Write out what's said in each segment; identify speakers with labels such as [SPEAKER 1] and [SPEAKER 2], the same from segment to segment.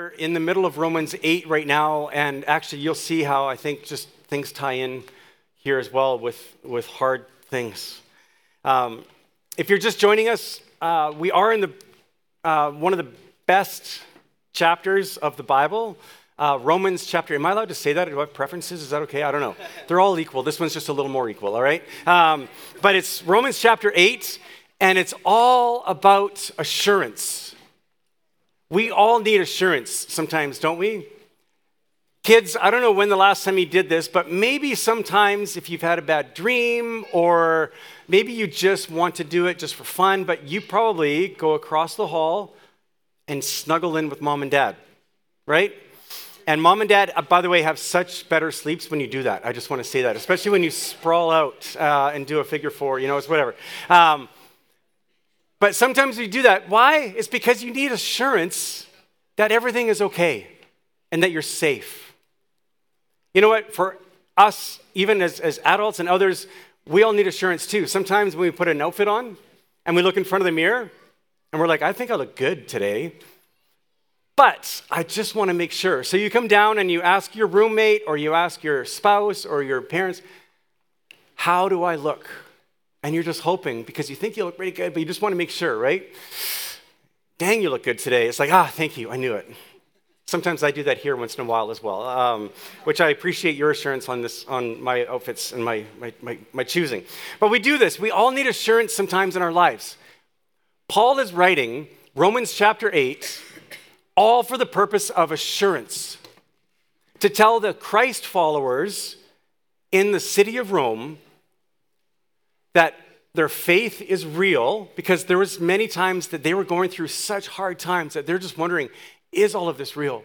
[SPEAKER 1] are in the middle of Romans 8 right now, and actually you'll see how I think just things tie in here as well with hard things. If you're just joining us, we are in the one of the best chapters of the Bible, Romans chapter. Am I allowed to say that? Do I have preferences? Is that okay? I don't know. They're all equal. This one's just a little more equal, all right? But it's Romans chapter 8, and it's all about assurance. We all need assurance sometimes, don't we? Kids, I don't know when the last time you did this, but maybe sometimes if you've had a bad dream or maybe you just want to do it just for fun, but you probably go across the hall and snuggle in with mom and dad, right? And mom and dad, by the way, have such better sleeps when you do that. I just want to say that, especially when you sprawl out and do a figure four, it's whatever. But sometimes we do that. Why? It's because you need assurance that everything is okay and that you're safe. You know what? For us, even as adults and others, we all need assurance too. Sometimes when we put an outfit on and we look in front of the mirror and we're like, I think I look good today, but I just want to make sure. So you come down and you ask your roommate or you ask your spouse or your parents, how do I look? And you're just hoping because you think you look pretty good, but you just want to make sure, right? Dang, you look good today. It's like, thank you, I knew it. Sometimes I do that here once in a while as well, which I appreciate your assurance on my outfits and my choosing. But we do this. We all need assurance sometimes in our lives. Paul is writing Romans chapter 8, all for the purpose of assurance, to tell the Christ followers in the city of Rome that their faith is real, because there was many times that they were going through such hard times that they're just wondering, is all of this real?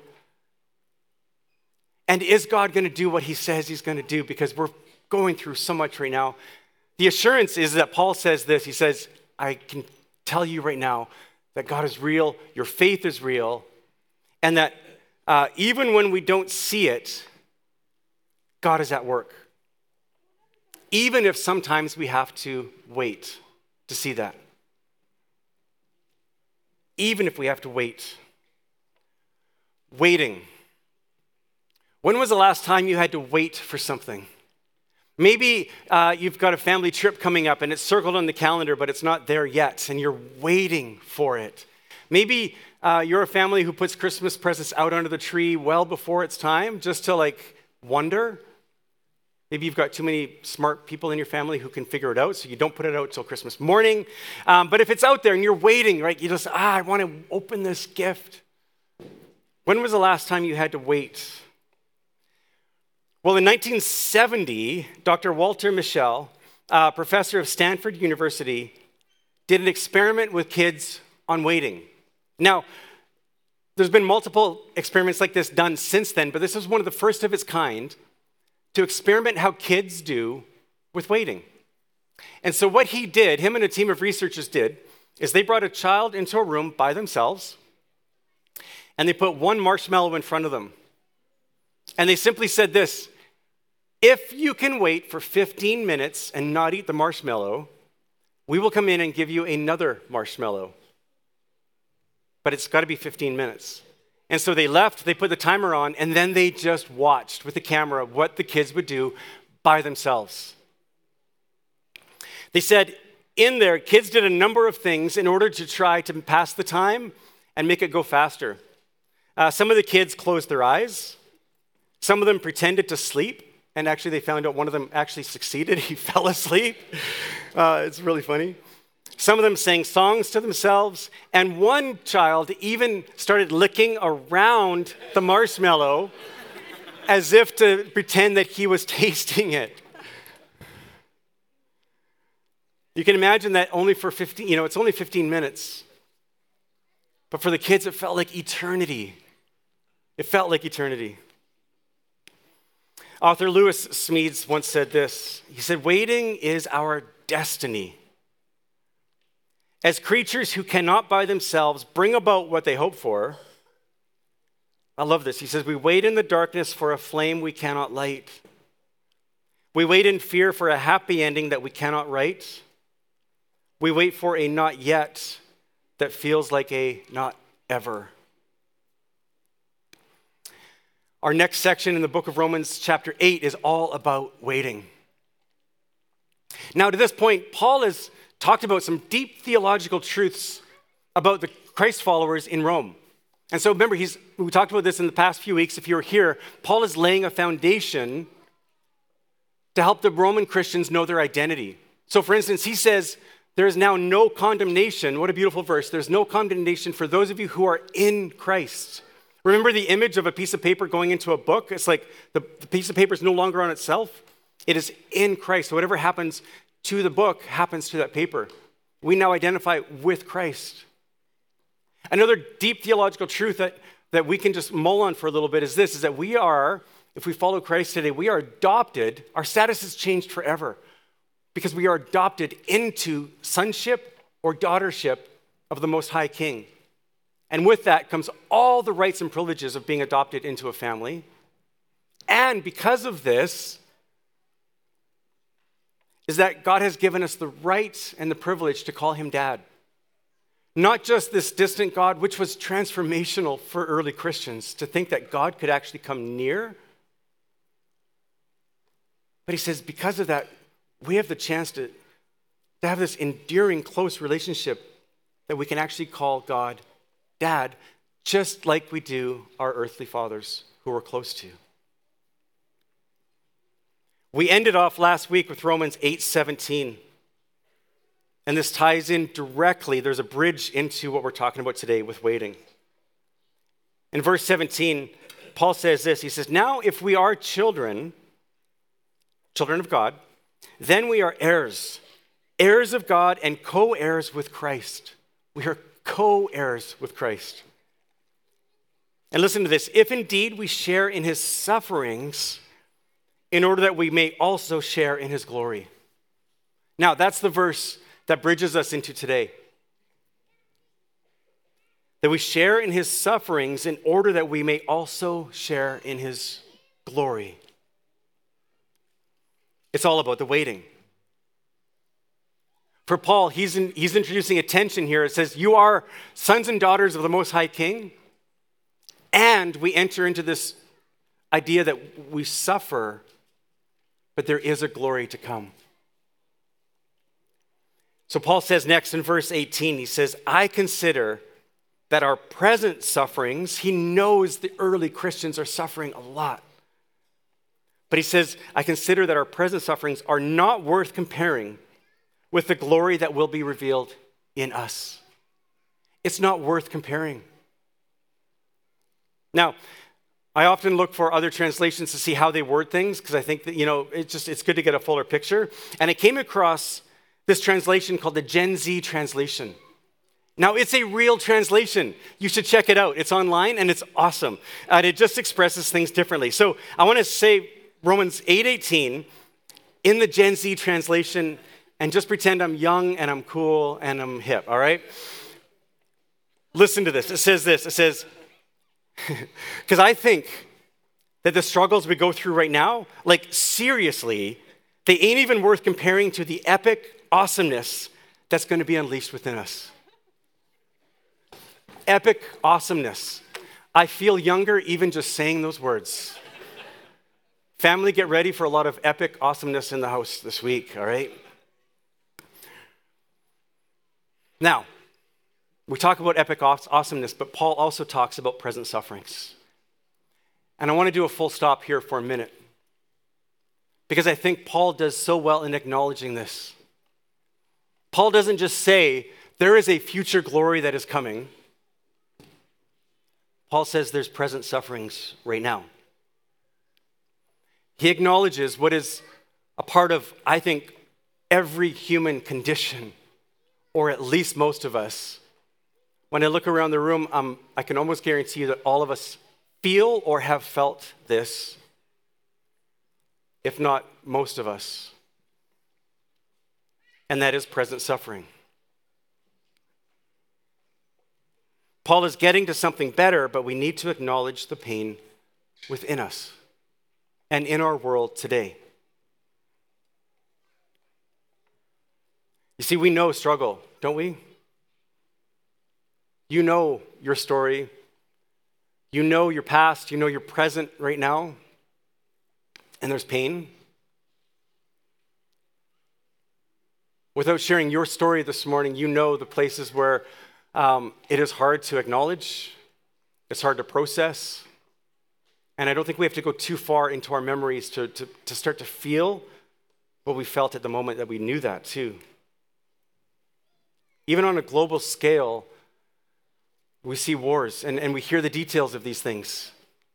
[SPEAKER 1] And is God going to do what he says he's going to do? Because we're going through so much right now. The assurance is that Paul says this. He says, I can tell you right now that God is real, your faith is real, and that even when we don't see it, God is at work. Even if sometimes we have to wait to see that. Even if we have to wait. Waiting. When was the last time you had to wait for something? Maybe you've got a family trip coming up and it's circled on the calendar, but it's not there yet, and you're waiting for it. Maybe you're a family who puts Christmas presents out under the tree well before it's time, just to wonder. Maybe you've got too many smart people in your family who can figure it out, so you don't put it out till Christmas morning. But if it's out there and you're waiting, right, you just, I want to open this gift. When was the last time you had to wait? Well, in 1970, Dr. Walter Mischel, professor of Stanford University, did an experiment with kids on waiting. Now, there's been multiple experiments like this done since then, but this was one of the first of its kind to experiment how kids do with waiting. And so what he did, him and a team of researchers did, is they brought a child into a room by themselves, and they put one marshmallow in front of them. And they simply said this, if you can wait for 15 minutes and not eat the marshmallow, we will come in and give you another marshmallow. But it's got to be 15 minutes. And so they left, they put the timer on, and then they just watched with the camera what the kids would do by themselves. They said in there, kids did a number of things in order to try to pass the time and make it go faster. Some of the kids closed their eyes. Some of them pretended to sleep. And actually, they found out one of them actually succeeded. He fell asleep. It's really funny. Some of them sang songs to themselves, and one child even started licking around the marshmallow as if to pretend that he was tasting it. You can imagine that only for 15, it's only 15 minutes. But for the kids, it felt like eternity. It felt like eternity. Author Lewis Smedes once said this. He said, waiting is our destiny. As creatures who cannot by themselves bring about what they hope for, I love this. He says, we wait in the darkness for a flame we cannot light. We wait in fear for a happy ending that we cannot write. We wait for a not yet that feels like a not ever. Our next section in the book of Romans, chapter 8, is all about waiting. Now, to this point, Paul has talked about some deep theological truths about the Christ followers in Rome. And so remember, we talked about this in the past few weeks. If you were here, Paul is laying a foundation to help the Roman Christians know their identity. So for instance, he says, there is now no condemnation. What a beautiful verse. There's no condemnation for those of you who are in Christ. Remember the image of a piece of paper going into a book? It's like the piece of paper is no longer on itself. It is in Christ. So whatever happens to the book happens to that paper. We now identify with Christ. Another deep theological truth that we can just mull on for a little bit is this, is that we are, if we follow Christ today, we are adopted. Our status has changed forever because we are adopted into sonship or daughtership of the Most High King. And with that comes all the rights and privileges of being adopted into a family. And because of this, is that God has given us the right and the privilege to call him Dad. Not just this distant God, which was transformational for early Christians, to think that God could actually come near. But he says, because of that, we have the chance to have this endearing, close relationship that we can actually call God Dad, just like we do our earthly fathers who we're close to. We ended off last week with Romans 8:17. And this ties in directly, there's a bridge into what we're talking about today with waiting. In verse 17, Paul says this, he says, now if we are children of God, then we are heirs, heirs of God and co-heirs with Christ. We are co-heirs with Christ. And listen to this, if indeed we share in his sufferings, in order that we may also share in his glory. Now, that's the verse that bridges us into today. That we share in his sufferings in order that we may also share in his glory. It's all about the waiting. For Paul, he's introducing a tension here. It says, you are sons and daughters of the Most High King, and we enter into this idea that we suffer, but there is a glory to come. So Paul says next in verse 18, he says, I consider that our present sufferings, he knows the early Christians are suffering a lot. But he says, I consider that our present sufferings are not worth comparing with the glory that will be revealed in us. It's not worth comparing. Now, I often look for other translations to see how they word things because I think that, it's good to get a fuller picture. And I came across this translation called the Gen Z translation. Now, it's a real translation. You should check it out. It's online and it's awesome. And it just expresses things differently. So I want to say Romans 8:18 in the Gen Z translation and just pretend I'm young and I'm cool and I'm hip, all right? Listen to this. It says this. It says, because I think that the struggles we go through right now, like seriously, they ain't even worth comparing to the epic awesomeness that's going to be unleashed within us. Epic awesomeness. I feel younger even just saying those words. Family, get ready for a lot of epic awesomeness in the house this week, all right? Now, we talk about epic awesomeness, but Paul also talks about present sufferings. And I want to do a full stop here for a minute because I think Paul does so well in acknowledging this. Paul doesn't just say, there is a future glory that is coming. Paul says there's present sufferings right now. He acknowledges what is a part of, I think, every human condition, or at least most of us. When I look around the room, I can almost guarantee you that all of us feel or have felt this, if not most of us. And that is present suffering. Paul is getting to something better, but we need to acknowledge the pain within us and in our world today. You see, we know struggle, don't we? You know your story. You know your past, you know your present right now, and there's pain. Without sharing your story this morning, you know the places where it is hard to acknowledge, it's hard to process, and I don't think we have to go too far into our memories to start to feel what we felt at the moment that we knew that too. Even on a global scale, we see wars and we hear the details of these things.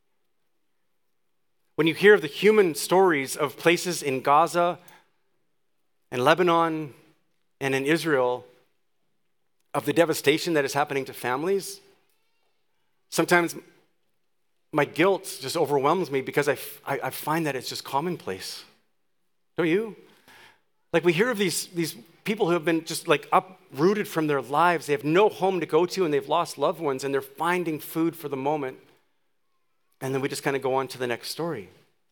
[SPEAKER 1] When you hear of the human stories of places in Gaza and Lebanon and in Israel, of the devastation that is happening to families, sometimes my guilt just overwhelms me because I find that it's just commonplace. Don't you? Like we hear of these people who have been just like uprooted from their lives. They have no home to go to and they've lost loved ones and they're finding food for the moment. And then we just kind of go on to the next story.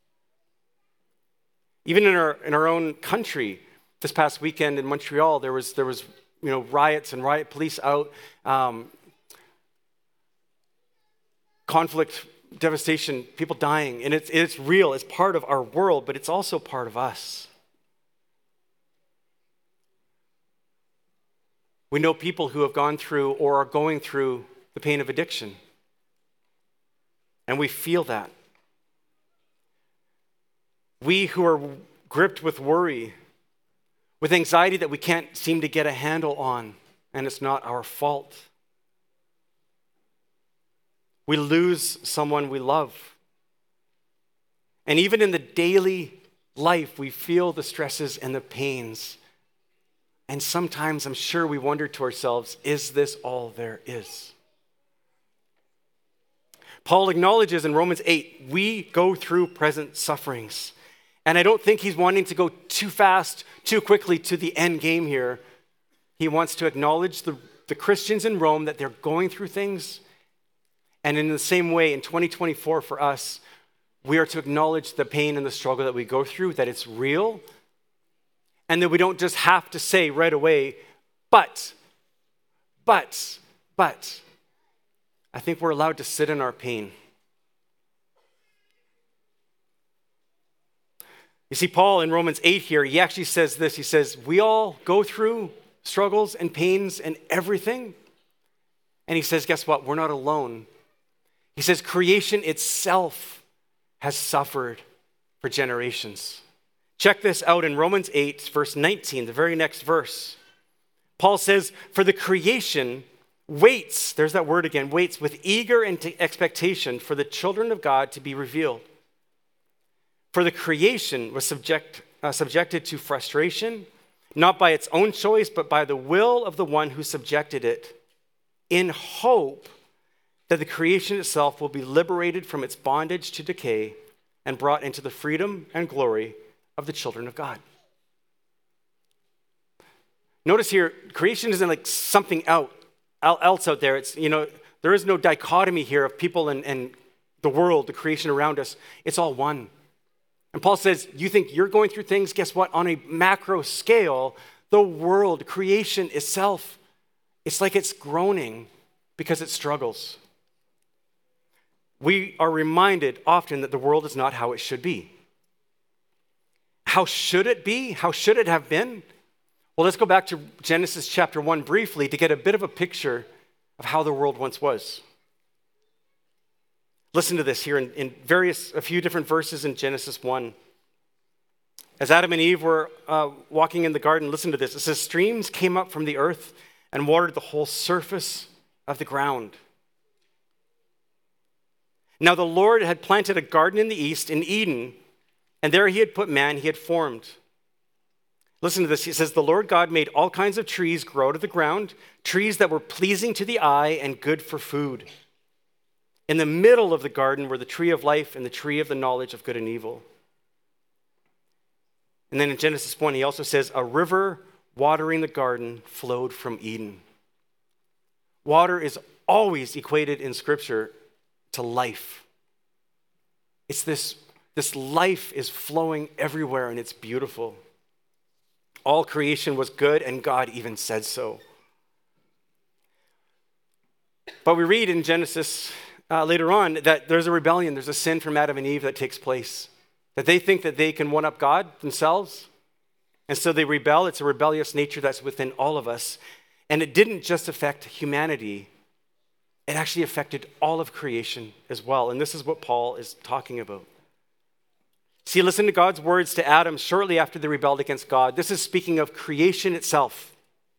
[SPEAKER 1] Even in our own country, this past weekend in Montreal, there was riots and riot police out, conflict, devastation, people dying, and it's real. It's part of our world, but it's also part of us. We know people who have gone through or are going through the pain of addiction, and we feel that. We who are gripped with worry, with anxiety that we can't seem to get a handle on, and it's not our fault. We lose someone we love. And even in the daily life, we feel the stresses and the pains. And sometimes I'm sure we wonder to ourselves, is this all there is? Paul acknowledges in Romans 8, we go through present sufferings. And I don't think he's wanting to go too fast, too quickly to the end game here. He wants to acknowledge the Christians in Rome that they're going through things. And in the same way, in 2024 for us, we are to acknowledge the pain and the struggle that we go through, that it's real, and that we don't just have to say right away, but. I think we're allowed to sit in our pain. You see, Paul in Romans 8 here, he actually says this. He says, we all go through struggles and pains and everything. And he says, guess what? We're not alone. He says, creation itself has suffered for generations. Check this out in Romans 8, verse 19, the very next verse. Paul says, for the creation waits, there's that word again, waits with eager expectation for the children of God to be revealed. For the creation was subjected to frustration, not by its own choice, but by the will of the one who subjected it, in hope that the creation itself will be liberated from its bondage to decay and brought into the freedom and glory of the children of God. Notice here, creation isn't like something else out there. It's, there is no dichotomy here of people and the world, the creation around us. It's all one. And Paul says, you think you're going through things? Guess what? On a macro scale, the world, creation itself, it's like it's groaning because it struggles. We are reminded often that the world is not how it should be. How should it be? How should it have been? Well, let's go back to Genesis chapter 1 briefly to get a bit of a picture of how the world once was. Listen to this here in a few different verses in Genesis 1. As Adam and Eve were walking in the garden, listen to this. It says, streams came up from the earth and watered the whole surface of the ground. Now the Lord had planted a garden in the east, in Eden, and there he had put man he had formed. Listen to this. He says, the Lord God made all kinds of trees grow out of the ground, trees that were pleasing to the eye and good for food. In the middle of the garden were the tree of life and the tree of the knowledge of good and evil. And then in Genesis 1, he also says, a river watering the garden flowed from Eden. Water is always equated in Scripture to life. It's this life is flowing everywhere and it's beautiful. All creation was good and God even said so. But we read in Genesis later on that there's a rebellion, there's a sin from Adam and Eve that takes place, that they think that they can one-up God themselves, and so they rebel. It's a rebellious nature that's within all of us, and it didn't just affect humanity, it actually affected all of creation as well, and this is what Paul is talking about. See, listen to God's words to Adam shortly after they rebelled against God. This is speaking of creation itself.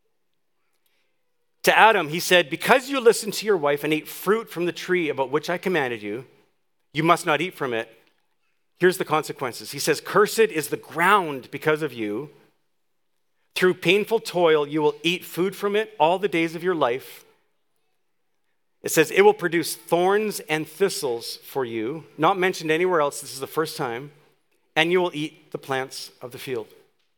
[SPEAKER 1] To Adam, he said, because you listened to your wife and ate fruit from the tree about which I commanded you, you must not eat from it. Here's the consequences. He says, cursed is the ground because of you. Through painful toil, you will eat food from it all the days of your life. It says, it will produce thorns and thistles for you, not mentioned anywhere else. This is the first time. And you will eat the plants of the field.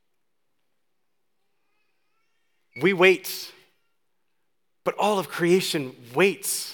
[SPEAKER 1] We wait. But all of creation waits.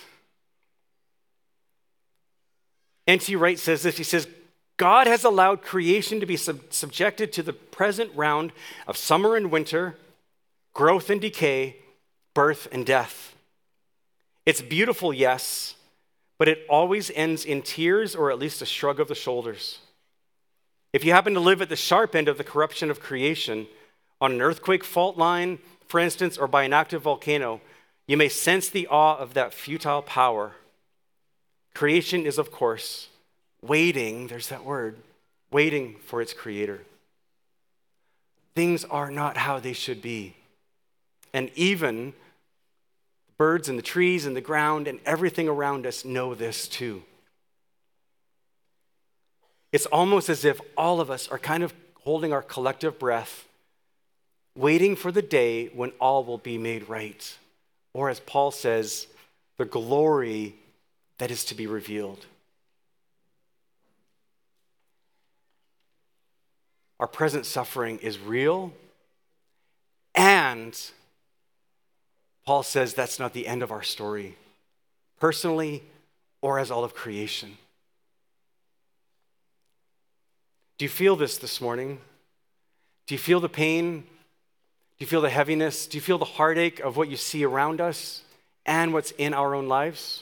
[SPEAKER 1] N.T. Wright says this. He says, God has allowed creation to be subjected to the present round of summer and winter, growth and decay, birth and death. It's beautiful, yes, but it always ends in tears or at least a shrug of the shoulders. If you happen to live at the sharp end of the corruption of creation, on an earthquake fault line, for instance, or by an active volcano, you may sense the awe of that futile power. Creation is, of course, waiting, there's that word, waiting for its creator. Things are not how they should be. And even the birds and the trees and the ground and everything around us know this too. It's almost as if all of us are kind of holding our collective breath, waiting for the day when all will be made right. Or as Paul says, the glory that is to be revealed. Our present suffering is real, and Paul says that's not the end of our story, personally or as all of creation. Do you feel this morning? Do you feel the pain? Do you feel the heaviness? Do you feel the heartache of what you see around us and what's in our own lives?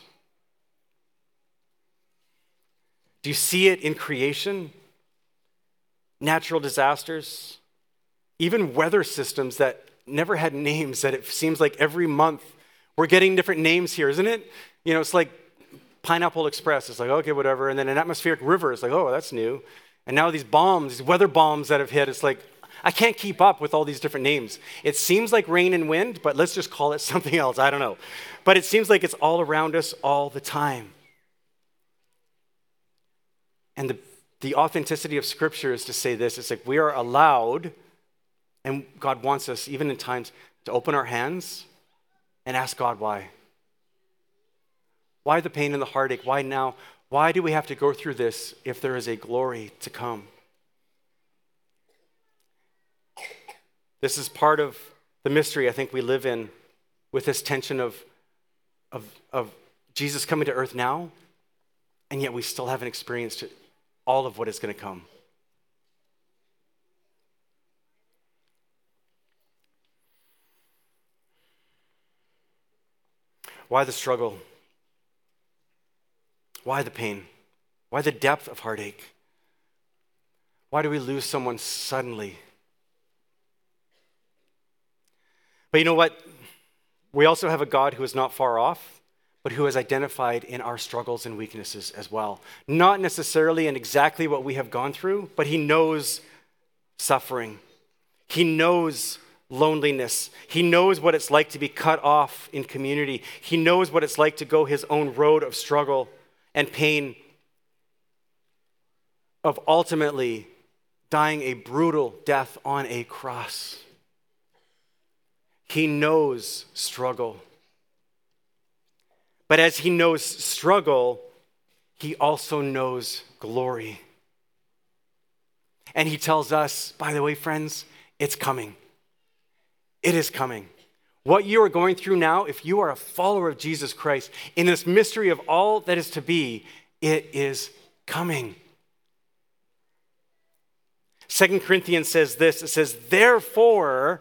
[SPEAKER 1] Do you see it in creation? Natural disasters, even weather systems that never had names, that it seems like every month we're getting different names here, isn't it? You know, it's like Pineapple Express. It's like, okay, whatever. And then an atmospheric river. It's like, oh, that's new. And now these bombs, these weather bombs that have hit, it's like, I can't keep up with all these different names. It seems like rain and wind, but let's just call it something else. I don't know. But it seems like it's all around us all the time. And the authenticity of Scripture is to say this. It's like we are allowed, and God wants us, even in times, to open our hands and ask God why. Why the pain and the heartache? Why now? Why do we have to go through this if there is a glory to come? This is part of the mystery I think we live in, with this tension of Jesus coming to earth now, and yet we still haven't experienced all of what is going to come. Why the struggle? Why the pain? Why the depth of heartache? Why do we lose someone suddenly? But you know what? We also have a God who is not far off, but who is identified in our struggles and weaknesses as well. Not necessarily in exactly what we have gone through, but he knows suffering. He knows loneliness. He knows what it's like to be cut off in community. He knows what it's like to go his own road of struggle and pain, of ultimately dying a brutal death on a cross. He knows struggle. But as he knows struggle, he also knows glory. And he tells us, by the way, friends, it's coming. It is coming. What you are going through now, if you are a follower of Jesus Christ, in this mystery of all that is to be, it is coming. 2 Corinthians says this, it says, therefore,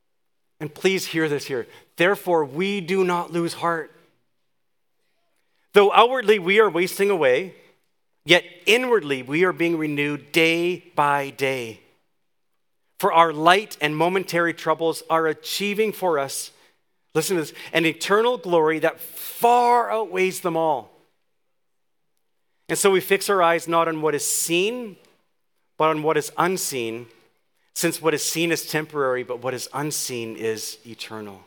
[SPEAKER 1] and please hear this here, therefore we do not lose heart. Though outwardly we are wasting away, yet inwardly we are being renewed day by day. For our light and momentary troubles are achieving for us, listen to this, an eternal glory that far outweighs them all. And so we fix our eyes not on what is seen, but on what is unseen, since what is seen is temporary, but what is unseen is eternal.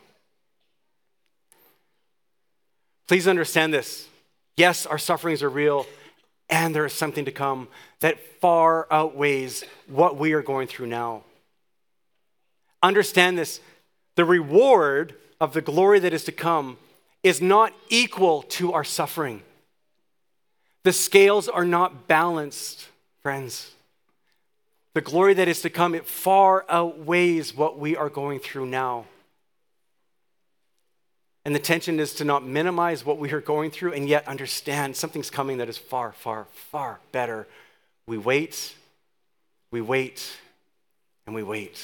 [SPEAKER 1] Please understand this. Yes, our sufferings are real, and there is something to come that far outweighs what we are going through now. Understand this. The reward of the glory that is to come is not equal to our suffering. The scales are not balanced, friends. The glory that is to come, it far outweighs what we are going through now. And the tension is to not minimize what we are going through and yet understand something's coming that is far, far, far better. We wait, and we wait.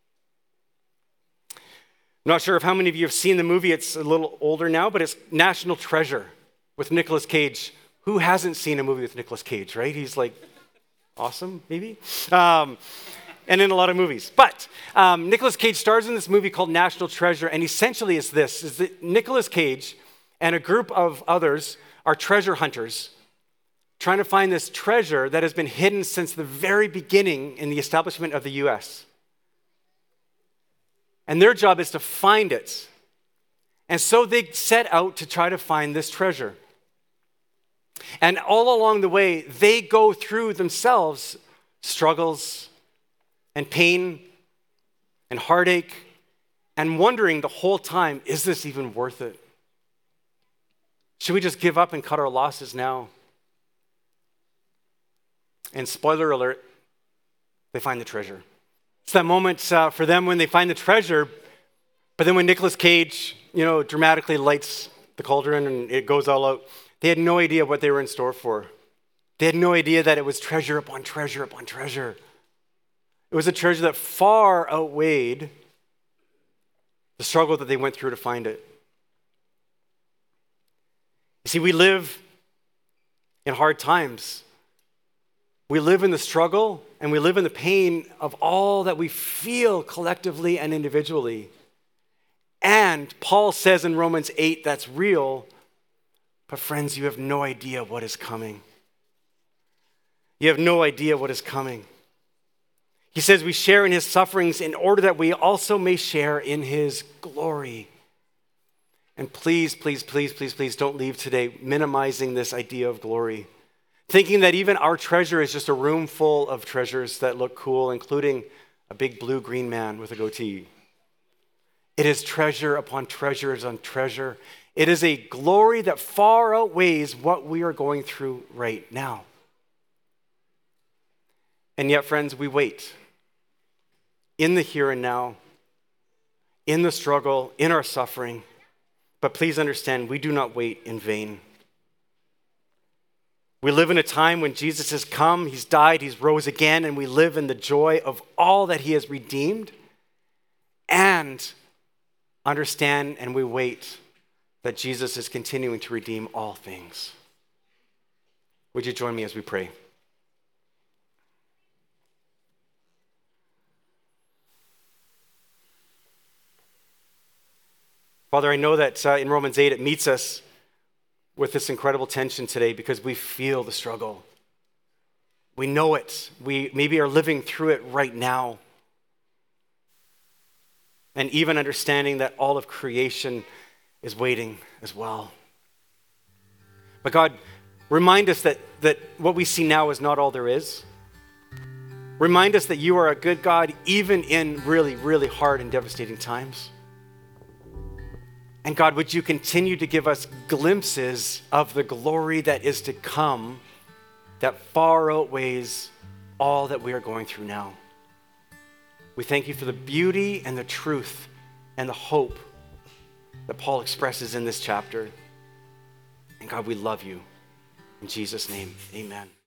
[SPEAKER 1] I'm not sure if how many of you have seen the movie. It's a little older now, but it's National Treasure with Nicolas Cage. Who hasn't seen a movie with Nicolas Cage, right? He's like awesome, maybe? And in a lot of movies. But Nicolas Cage stars in this movie called National Treasure, and essentially is that Nicolas Cage and a group of others are treasure hunters trying to find this treasure that has been hidden since the very beginning in the establishment of the U.S. And their job is to find it. And so they set out to try to find this treasure. And all along the way, they go through themselves struggles and pain and heartache and wondering the whole time, is this even worth it? Should we just give up and cut our losses now? And spoiler alert, they find the treasure. It's that moment for them when they find the treasure, but then when Nicolas Cage, dramatically lights the cauldron and it goes all out, they had no idea what they were in store for. They had no idea that it was treasure upon treasure upon treasure. It was a treasure that far outweighed the struggle that they went through to find it. You see, we live in hard times. We live in the struggle and we live in the pain of all that we feel collectively and individually. And Paul says in Romans 8 that's real, but friends, you have no idea what is coming. You have no idea what is coming. He says we share in his sufferings in order that we also may share in his glory. And please, please, please, please, please don't leave today minimizing this idea of glory. Thinking that even our treasure is just a room full of treasures that look cool, including a big blue-green man with a goatee. It is treasure upon treasures on treasure. It is a glory that far outweighs what we are going through right now. And yet, friends, we wait. In the here and now, in the struggle, in our suffering. But please understand, we do not wait in vain. We live in a time when Jesus has come, he's died, he's rose again, and we live in the joy of all that he has redeemed. And understand and we wait that Jesus is continuing to redeem all things. Would you join me as we pray? Father, I know that in Romans 8 it meets us with this incredible tension today because we feel the struggle. We know it. We maybe are living through it right now. And even understanding that all of creation is waiting as well. But God, remind us that what we see now is not all there is. Remind us that you are a good God even in really, really hard and devastating times. And God, would you continue to give us glimpses of the glory that is to come that far outweighs all that we are going through now. We thank you for the beauty and the truth and the hope that Paul expresses in this chapter. And God, we love you. In Jesus' name, amen.